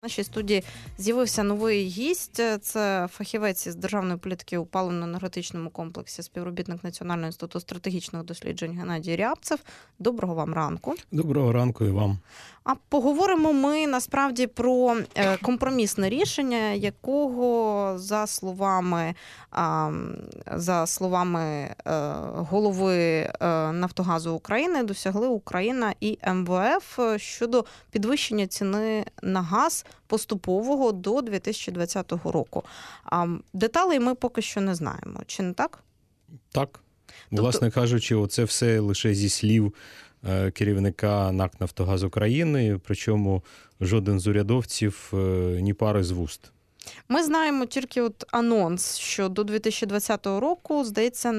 В нашій студії з'явився новий гість. Це фахівець із державної політики у паливно-енергетичному комплексі, співробітник Національного інституту стратегічних досліджень Геннадій Рябцев. Доброго вам ранку. Доброго ранку і вам. А поговоримо ми насправді про компромісне рішення, якого, за словами голови Нафтогазу України, досягли Україна і МВФ щодо підвищення ціни на газ поступового до 2020 року. Деталей ми поки що не знаємо. Чи не так? Так. Власне кажучи, оце все лише зі слів керівника НАК «Нафтогаз України», причому жоден з урядовців ні пари з вуст. Ми знаємо тільки анонс, що до 2020 року, здається,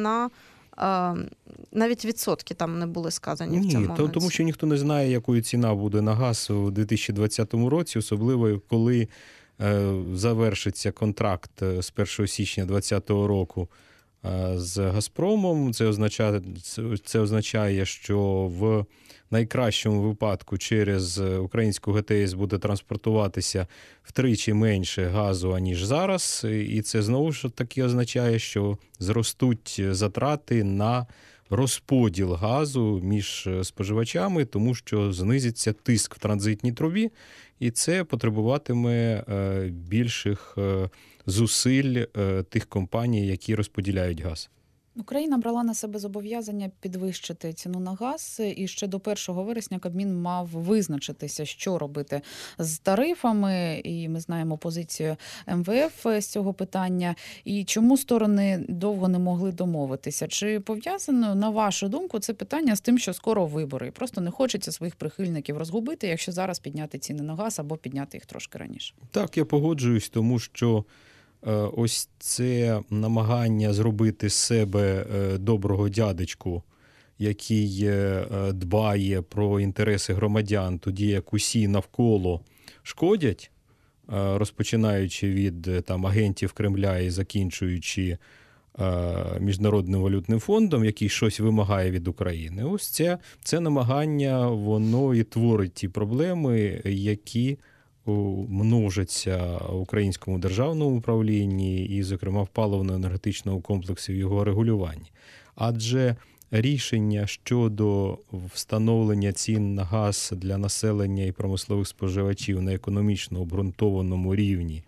навіть відсотки там не були сказані в цьому анонсі. Тому що ніхто не знає, якою ціна буде на газ у 2020 році, особливо коли завершиться контракт з 1 січня 2020 року з «Газпромом». Це означає, що в найкращому випадку через українську ГТС буде транспортуватися втричі менше газу, аніж зараз. І це знову ж таки означає, що зростуть затрати на розподіл газу між споживачами, тому що знизиться тиск в транзитній трубі, і це потребуватиме більших зусиль тих компаній, які розподіляють газ. Україна брала на себе зобов'язання підвищити ціну на газ, і ще до 1 вересня Кабмін мав визначитися, що робити з тарифами, і ми знаємо позицію МВФ з цього питання, і чому сторони довго не могли домовитися. Чи пов'язано, на вашу думку, це питання з тим, що скоро вибори, і просто не хочеться своїх прихильників розгубити, якщо зараз підняти ціни на газ або підняти їх трошки раніше? Так, я погоджуюсь, тому що ось це намагання зробити з себе доброго дядечку, який дбає про інтереси громадян, тоді як усі навколо шкодять, розпочинаючи від агентів Кремля і закінчуючи Міжнародним валютним фондом, який щось вимагає від України. Ось це намагання, воно і творить ті проблеми, які множаться в українському державному управлінні і, зокрема, в паливно-енергетичному комплексі в його регулюванні. Адже рішення щодо встановлення цін на газ для населення і промислових споживачів на економічно обґрунтованому рівні,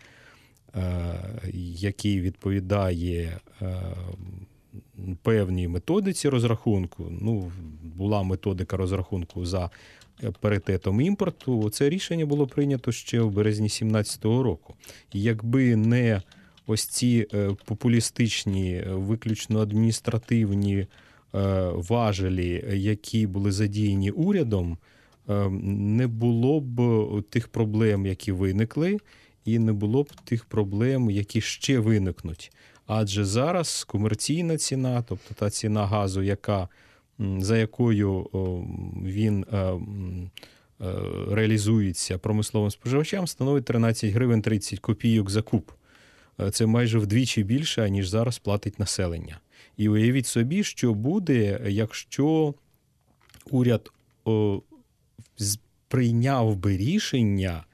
який відповідає певній методиці розрахунку, була методика розрахунку за паритетом імпорту, це рішення було прийнято ще в березні 2017 року. І якби не ось ці популістичні, виключно адміністративні важелі, які були задіяні урядом, не було б тих проблем, які виникли, і не було б тих проблем, які ще виникнуть. Адже зараз комерційна ціна, тобто та ціна газу, за якою він реалізується промисловим споживачам, становить 13 гривень 30 копійок за куб. Це майже вдвічі більше, ніж зараз платить населення. І уявіть собі, що буде, якщо уряд прийняв би рішення,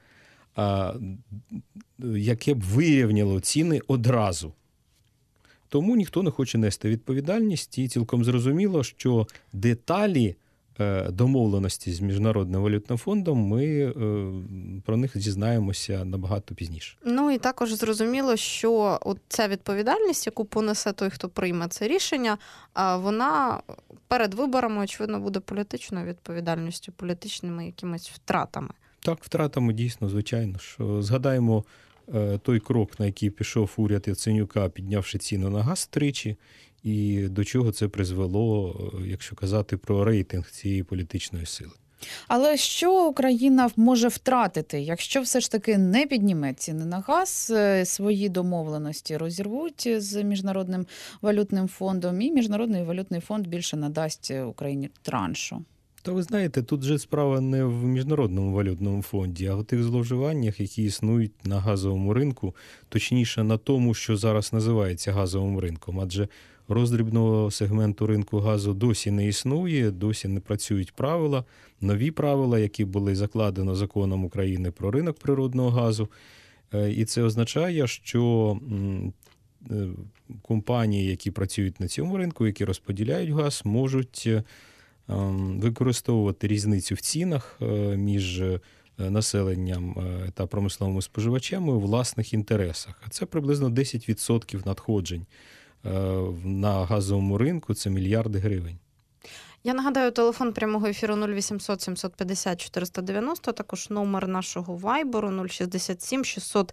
яке б вирівняло ціни одразу. Тому ніхто не хоче нести відповідальність, і цілком зрозуміло, що деталі домовленості з Міжнародним валютним фондом ми про них дізнаємося набагато пізніше. І також зрозуміло, що ця відповідальність, яку понесе той, хто прийме це рішення, вона перед виборами, очевидно, буде політичною відповідальністю, політичними якимись втратами. Так, втратами дійсно, звичайно. Згадаємо той крок, на який пішов уряд Яценюка, піднявши ціну на газ втричі, і до чого це призвело, якщо казати про рейтинг цієї політичної сили. Але що Україна може втратити, якщо все ж таки не підніме ціни на газ, свої домовленості розірвуть з Міжнародним валютним фондом, і Міжнародний валютний фонд більше надасть Україні траншу? Та ви знаєте, тут же справа не в Міжнародному валютному фонді, а в тих зловживаннях, які існують на газовому ринку, точніше на тому, що зараз називається газовим ринком. Адже роздрібного сегменту ринку газу досі не існує, досі не працюють правила, нові правила, які були закладено Законом України про ринок природного газу. І це означає, що компанії, які працюють на цьому ринку, які розподіляють газ, можуть використовувати різницю в цінах між населенням та промисловими споживачами у власних інтересах. А це приблизно 10% надходжень на газовому ринку, це мільярди гривень. Я нагадаю, телефон прямого ефіру 0800 750 490, також номер нашого вайберу 067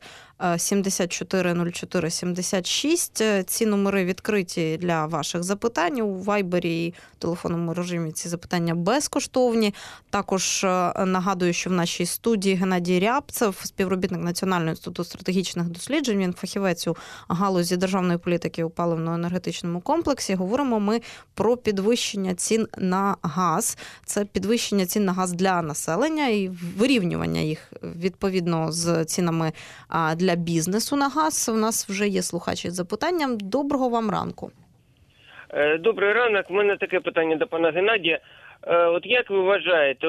674 04 76. Ці номери відкриті для ваших запитань. У вайбері і телефонному режимі ці запитання безкоштовні. Також нагадую, що в нашій студії Геннадій Рябцев, співробітник Національного інституту стратегічних досліджень, він фахівець у галузі державної політики у паливно-енергетичному комплексі. Говоримо ми про підвищення цін на газ. Це підвищення цін на газ для населення і вирівнювання їх відповідно з цінами для бізнесу на газ. У нас вже є слухачі з запитанням. Доброго вам ранку. Добрий ранок. У мене таке питання до пана Геннадія. От як ви вважаєте,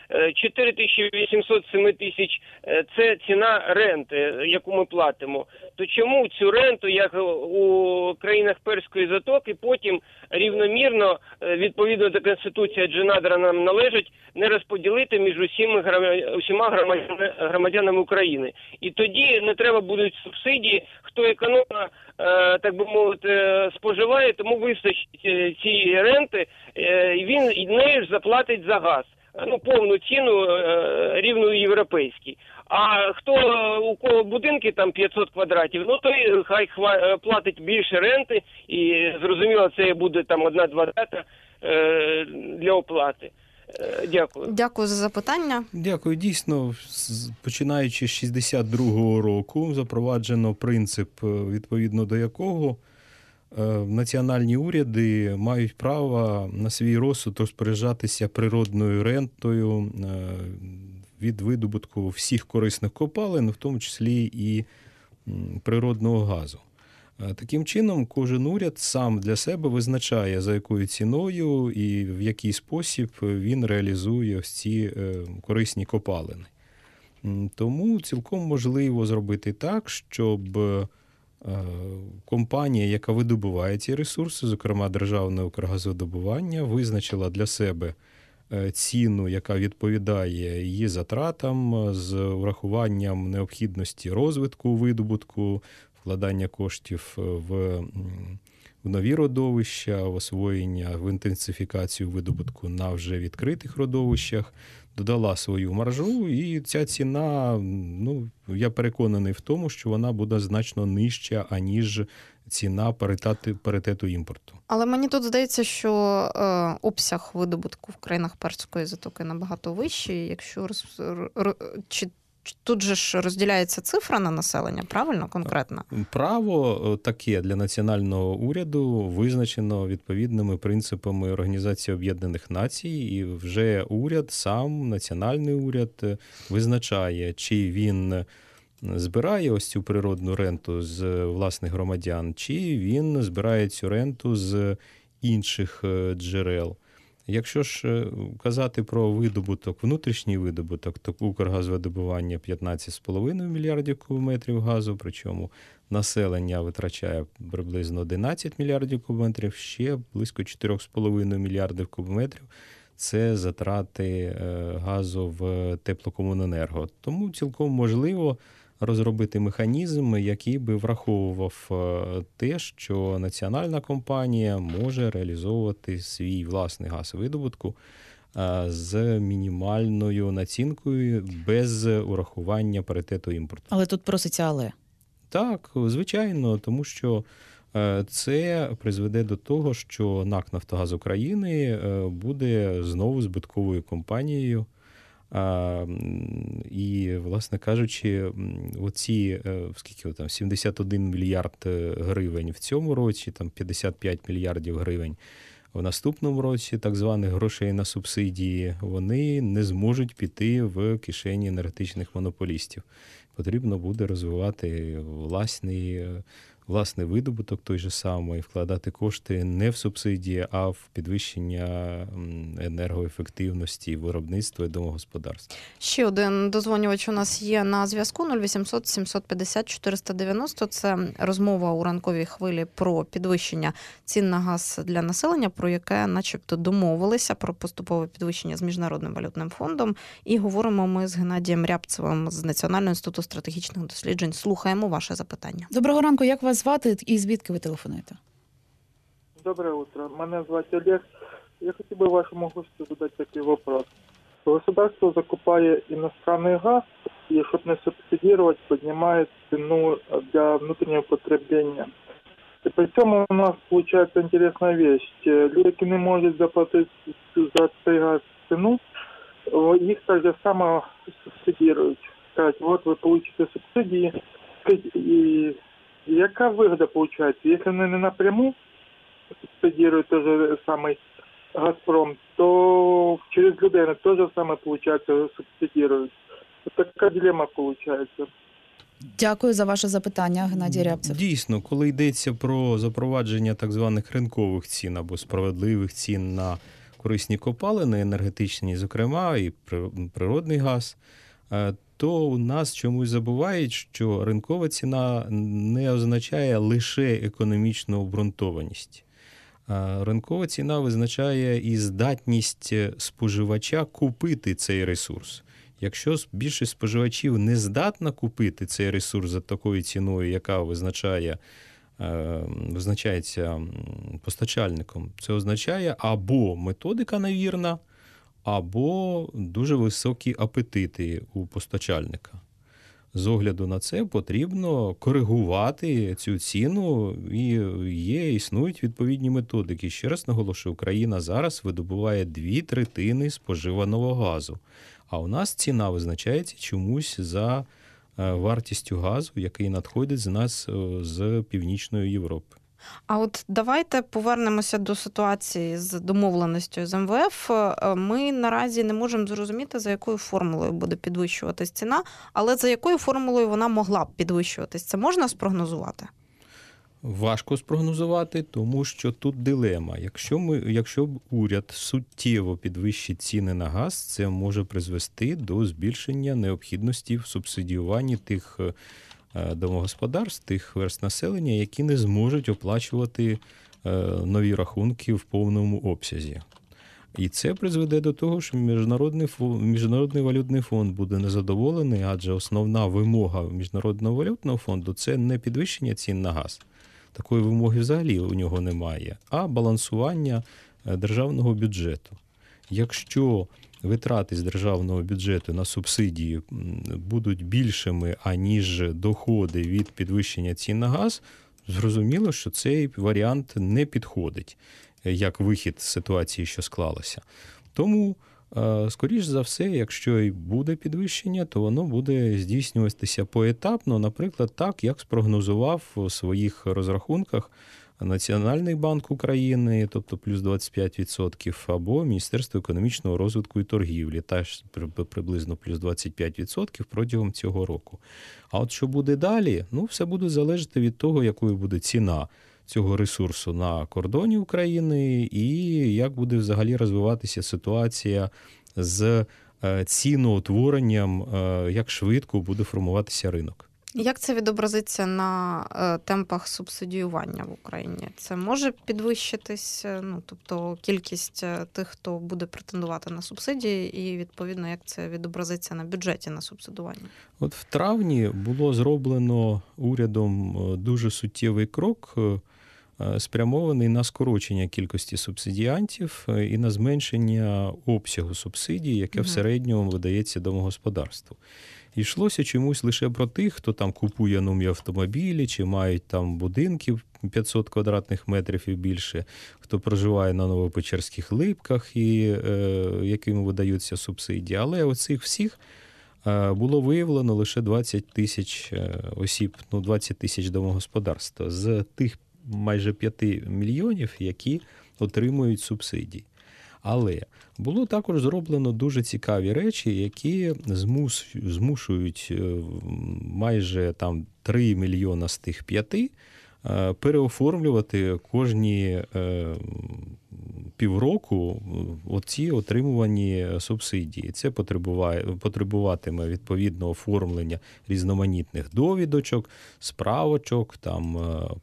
4800 – 7000 – це ціна ренти, яку ми платимо. То чому цю ренту, як у країнах Перської затоки, потім рівномірно, відповідно до Конституції, адже надра нам належать, не розподілити між усіма громадянами України? І тоді не треба будуть субсидії, хто економно, так би мовити, споживає, тому вистачить цієї ренти, і він нею ж заплатить за газ. Повну ціну рівну європейській. А хто, у кого будинки там 500 квадратів, той хай платить більше ренти, і зрозуміло, це буде там 1-2 дата для оплати. Дякую. Дякую за запитання. Дякую. Дійсно, починаючи з 62-го року запроваджено принцип, відповідно до якого національні уряди мають право на свій розсуд розпоряджатися природною рентою від видобутку всіх корисних копалин, в тому числі і природного газу. Таким чином, кожен уряд сам для себе визначає, за якою ціною і в який спосіб він реалізує ось ці корисні копалини. Тому цілком можливо зробити так, щоб компанія, яка видобуває ці ресурси, зокрема Державне Укргазвидобування, визначила для себе ціну, яка відповідає її затратам, з урахуванням необхідності розвитку видобутку, вкладання коштів в нові родовища, в освоєння, в інтенсифікацію видобутку на вже відкритих родовищах, додала свою маржу, і ця ціна, я переконаний в тому, що вона буде значно нижча, аніж ціна паритету імпорту. Але мені тут здається, що обсяг видобутку в країнах Перської затоки набагато вищий, якщо тут же ж розділяється цифра на населення, правильно, конкретно? Право таке для національного уряду визначено відповідними принципами Організації Об'єднаних Націй, і вже уряд, сам національний уряд, визначає, чи він збирає ось цю природну ренту з власних громадян, чи він збирає цю ренту з інших джерел. Якщо ж казати про видобуток, внутрішній видобуток, то Укргазвидобування 15,5 мільярдів кубометрів газу, причому населення витрачає приблизно 11 мільярдів кубометрів, ще близько 4,5 мільярдів кубометрів – це затрати газу в теплокомуненерго. Тому цілком можливо розробити механізм, який би враховував те, що національна компанія може реалізовувати свій власний газ видобутку з мінімальною націнкою, без урахування паритету імпорту. Але тут проситься але. Так, звичайно, тому що це призведе до того, що НАК «Нафтогаз України» буде знову збитковою компанією. І, власне кажучи, оці, скільки там, 71 мільярд гривень в цьому році, там 55 мільярдів гривень в наступному році, так званих грошей на субсидії, вони не зможуть піти в кишені енергетичних монополістів. Потрібно буде розвивати власний видобуток той же самий, вкладати кошти не в субсидії, а в підвищення енергоефективності виробництва і домогосподарства. Ще один дозвонювач у нас є на зв'язку 0800 750 490. Це розмова у ранковій хвилі про підвищення цін на газ для населення, про яке начебто домовилися про поступове підвищення з Міжнародним валютним фондом. І говоримо ми з Геннадієм Рябцевим з Національного інституту стратегічних досліджень. Слухаємо ваше запитання. Доброго ранку, як вас звати і звідки ви телефонуєте? Доброе утро. Меня зовут Олег. Я хотел бы вашему гостю задать такой вопрос. Государство, закупая иностранный газ, и чтобы не субсидировать, поднимает цену для внутреннего потребления. И при этом у нас получается интересная вещь. Люди, которые не могут заплатить за цей газ цену, их так же само субсидируют. Сказать, вот вы получите субсидии, и яка вигода получается? Если они не напрямую субсидируют тот же самый «Газпром», то через людей то же самое, получается, субсидируют. Вот такая дилемма получается. Дякую за ваше запитання, Геннадій Рябцев. Дійсно, коли йдеться про запровадження так званих ринкових цін або справедливих цін на корисні копалини енергетичні, зокрема і природний газ, то у нас чомусь забувають, що ринкова ціна не означає лише економічну обґрунтованість. Ринкова ціна визначає і здатність споживача купити цей ресурс. Якщо більшість споживачів не здатна купити цей ресурс за такою ціною, яка визначається постачальником, це означає або методика невірна, або дуже високі апетити у постачальника. З огляду на це потрібно коригувати цю ціну, і існують відповідні методики. Ще раз наголошую, Україна зараз видобуває 2/3 споживаного газу. А у нас ціна визначається чомусь за вартістю газу, який надходить з нас з Північної Європи. А от давайте повернемося до ситуації з домовленістю з МВФ. Ми наразі не можемо зрозуміти, за якою формулою буде підвищуватись ціна, але за якою формулою вона могла б підвищуватись. Це можна спрогнозувати? Важко спрогнозувати, тому що тут дилема. Якщо б уряд суттєво підвищить ціни на газ, це може призвести до збільшення необхідності в субсидіюванні тих домогосподарств, тих верств населення, які не зможуть оплачувати нові рахунки в повному обсязі. І це призведе до того, що Міжнародний валютний фонд буде незадоволений, адже основна вимога Міжнародного валютного фонду – це не підвищення цін на газ. Такої вимоги взагалі у нього немає, а балансування державного бюджету. Якщо витрати з державного бюджету на субсидії будуть більшими, аніж доходи від підвищення цін на газ, зрозуміло, що цей варіант не підходить як вихід з ситуації, що склалася. Тому, скоріш за все, якщо і буде підвищення, то воно буде здійснюватися поетапно, наприклад, так, як спрогнозував у своїх розрахунках Національний банк України, тобто плюс 25%, або Міністерство економічного розвитку і торгівлі, теж приблизно плюс 25% протягом цього року. А от що буде далі, все буде залежати від того, якою буде ціна цього ресурсу на кордоні України і як буде взагалі розвиватися ситуація з ціноутворенням, як швидко буде формуватися ринок. Як це відобразиться на темпах субсидіювання в Україні? Це може підвищитись, тобто кількість тих, хто буде претендувати на субсидії, і, відповідно, як це відобразиться на бюджеті на субсидування? От в травні було зроблено урядом дуже суттєвий крок, спрямований на скорочення кількості субсидіантів і на зменшення обсягу субсидій, яке в середньому видається домогосподарству. Йшлося чомусь лише про тих, хто там купує нові автомобілі, чи мають там будинків 500 квадратних метрів і більше, хто проживає на Новопечерських Липках, і яким видаються субсидії. Але оцих всіх було виявлено лише 20 тисяч осіб, 20 тисяч домогосподарств з тих майже 5 мільйонів, які отримують субсидії. Але було також зроблено дуже цікаві речі, які змушують майже 3 мільйона з тих 5 переоформлювати кожні півроку оці отримувані субсидії. Це потребуватиме відповідно оформлення різноманітних довідочок, справочок, там,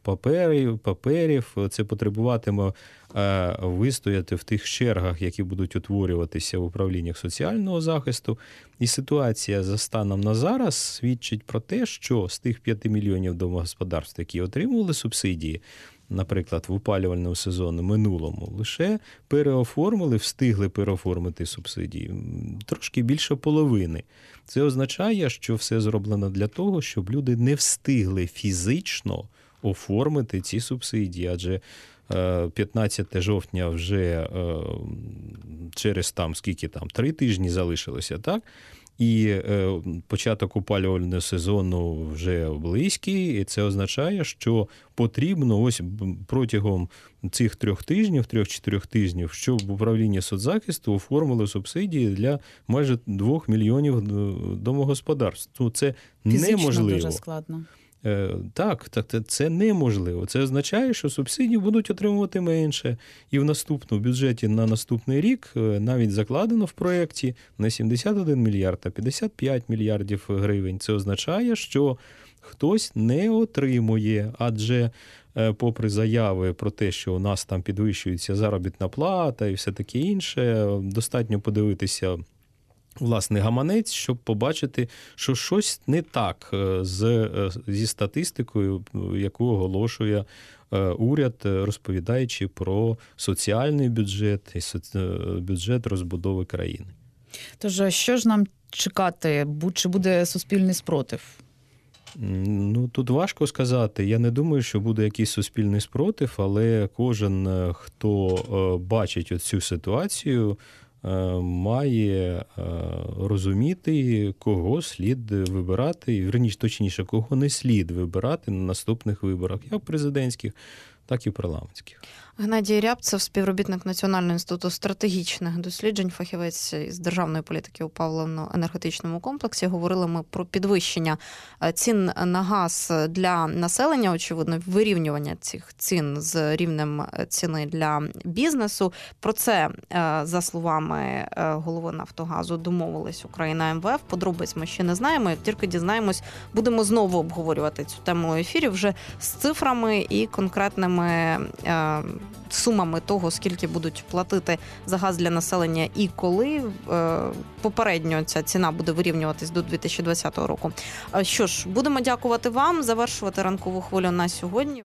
паперів. Це потребуватиме вистояти в тих чергах, які будуть утворюватися в управліннях соціального захисту. І ситуація за станом на зараз свідчить про те, що з тих 5 мільйонів домогосподарств, які отримували субсидії, наприклад, в опалювальному сезоні минулому, лише встигли переоформити субсидії трошки більше половини. Це означає, що все зроблено для того, щоб люди не встигли фізично оформити ці субсидії, адже 15 жовтня вже через 3 тижні залишилося, так? І початок опалювального сезону вже близький, і це означає, що потрібно ось протягом цих 3-4 тижнів, щоб управління соцзахисту оформило субсидії для майже 2 мільйонів домогосподарств. Це фізично неможливо. Дуже складно. Так, це неможливо. Це означає, що субсидії будуть отримувати менше. І в бюджеті на наступний рік навіть закладено в проєкті не 71 мільярд, а 55 мільярдів гривень. Це означає, що хтось не отримує, адже попри заяви про те, що у нас там підвищується заробітна плата і все таке інше, достатньо подивитися власний гаманець, щоб побачити, що щось не так зі статистикою, яку оголошує уряд, розповідаючи про соціальний бюджет і бюджет розбудови країни. Тож, що ж нам чекати? Чи буде суспільний спротив? Тут важко сказати. Я не думаю, що буде якийсь суспільний спротив, але кожен, хто бачить оцю ситуацію, має розуміти, кого слід вибирати, точніше, кого не слід вибирати на наступних виборах, як президентських, так і парламентських. Геннадій Рябцев, співробітник Національного інституту стратегічних досліджень, фахівець з державної політики у паливно-енергетичному комплексі. Говорили ми про підвищення цін на газ для населення, очевидно, вирівнювання цих цін з рівнем ціни для бізнесу. Про це, за словами голови Нафтогазу, домовились Україна і МВФ. Подробиць ми ще не знаємо. Як тільки дізнаємось, будемо знову обговорювати цю тему у ефірі вже з цифрами і конкретними сумами того, скільки будуть платити за газ для населення і коли. Попередньо ця ціна буде вирівнюватись до 2020 року. Що ж, будемо дякувати вам, завершувати ранкову хвилю на сьогодні.